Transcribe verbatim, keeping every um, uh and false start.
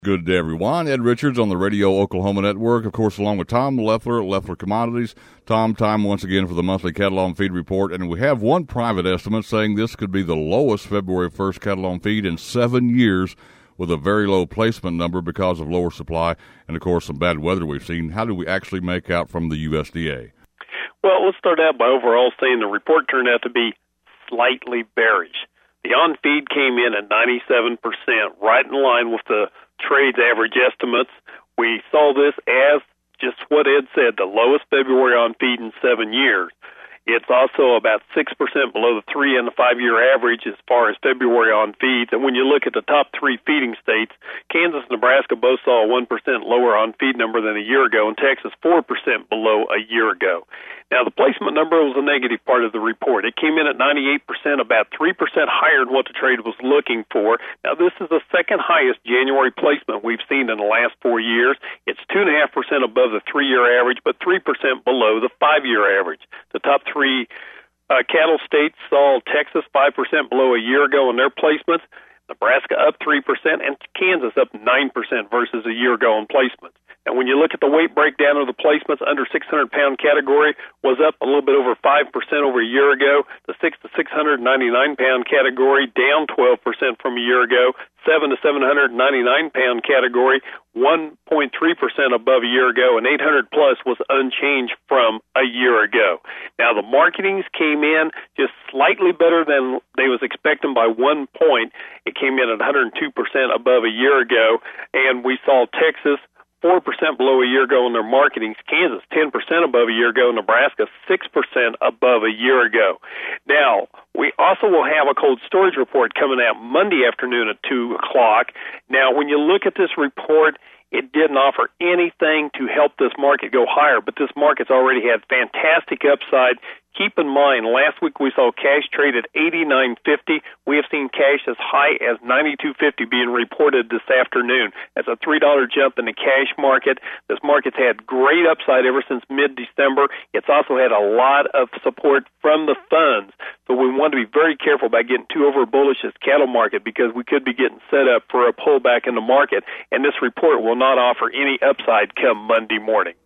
Good day, everyone. Ed Richards on the Radio Oklahoma Network, of course, along with Tom Leffler, Leffler Commodities. Tom, time once again for the monthly cattle on feed report, and we have one private estimate saying this could be the lowest February first cattle on feed in seven years with a very low placement number because of lower supply and, of course, some bad weather we've seen. How do we actually make out from the U S D A? Well, let's start out by overall saying the report turned out to be slightly bearish. The on-feed came in at ninety-seven percent, right in line with the trade's average estimates. We saw this as just what Ed said, the lowest February on feed in seven years. It's also about six percent below the three and the five-year average as far as February on feeds. And when you look at the top three feeding states, Kansas and Nebraska both saw a one percent lower on feed number than a year ago, and Texas four percent below a year ago. Now, the placement number was a negative part of the report. It came in at ninety-eight percent, about three percent higher than what the trade was looking for. Now, this is the second highest January placement we've seen in the last four years. It's two point five percent above the three-year average, but three percent below the five-year average. The top three uh, cattle states saw Texas five percent below a year ago in their placements, Nebraska up three percent, and Kansas up nine percent versus a year ago in placements. And when you look at the weight breakdown of the placements, under six hundred pound category was up a little bit over five percent over a year ago. The six to six hundred ninety-nine pound category down twelve percent from a year ago. seven to seven hundred ninety-nine pound category one point three percent above a year ago, and eight hundred plus was unchanged from a year ago. Now, the marketings came in just slightly better than they was expecting by one point. It came in at one hundred two percent above a year ago, and we saw Texas four percent below a year ago in their marketings, Kansas ten percent above a year ago, Nebraska six percent above a year ago. Now, we also will have a cold storage report coming out Monday afternoon at two o'clock. Now, when you look at this report, it didn't offer anything to help this market go higher, but this market's already had fantastic upside. Keep in mind, last week we saw cash trade at eighty-nine fifty. We have seen cash as high as ninety-two fifty being reported this afternoon. That's a three dollar jump in the cash market. This market's had great upside ever since mid-December. It's also had a lot of support from the funds. So we want to be very careful about getting too over bullish this cattle market, because we could be getting set up for a pullback in the market, and this report will not offer any upside come Monday morning.